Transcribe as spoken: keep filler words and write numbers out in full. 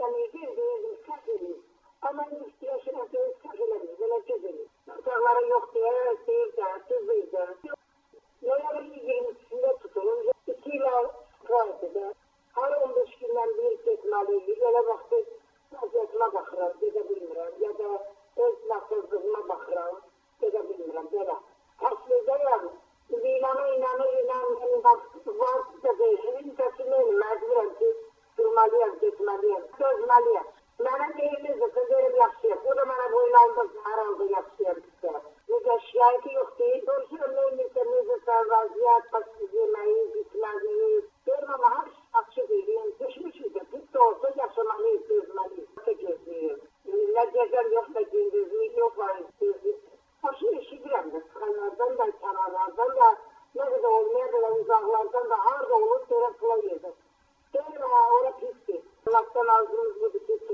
eləməyi deyirdim, səhv edir. Amma indi istəyəşirəm ki, səhv eləmir, belə göz edir. Uşaqlara yox deyə, deyir də, düz deyir də. Noyabrın iyirmisində tutulur, iki ilə sıxardı da. Hər on beş gündən bir getməliyik, elə vaxtı vəziyyətimə baxıram, gedə bilmirəm, ya da öz nasızlığıma baxıram, gedə bilmirəm, belə. Təslidəyəm, inanı, inanı, inanı, varsa deyil, təslidəyəm, məcburəm ki, durmalıyam, getməliyəm, dözməliyəm. Mənə deyilmizdir, deyirəm yaxşıyam, bu da mənə boylandır, hər halda yaxşıyam sizə. Necə şikayəti yox deyil, doğrusu neymişsə, necəsə, vəziyyət, başsız yeməyi, bitməliyi, deyirəm, amma hər açı deyil, düşmüşük də, pis də olsa yaşamalıyız, dözməliyik, nə gözləyir. Nə gecəm yox, nə gündüzlük yox, var gözləyir. Başını eşidirəm də, sıxanlardan da, kənarlardan da, nə qədər olmaya belə uzaqlardan da, harada olur, deyirəm, pula yedir. Deyirəm, ora pisdir. Allahdan ağzımız budur ki,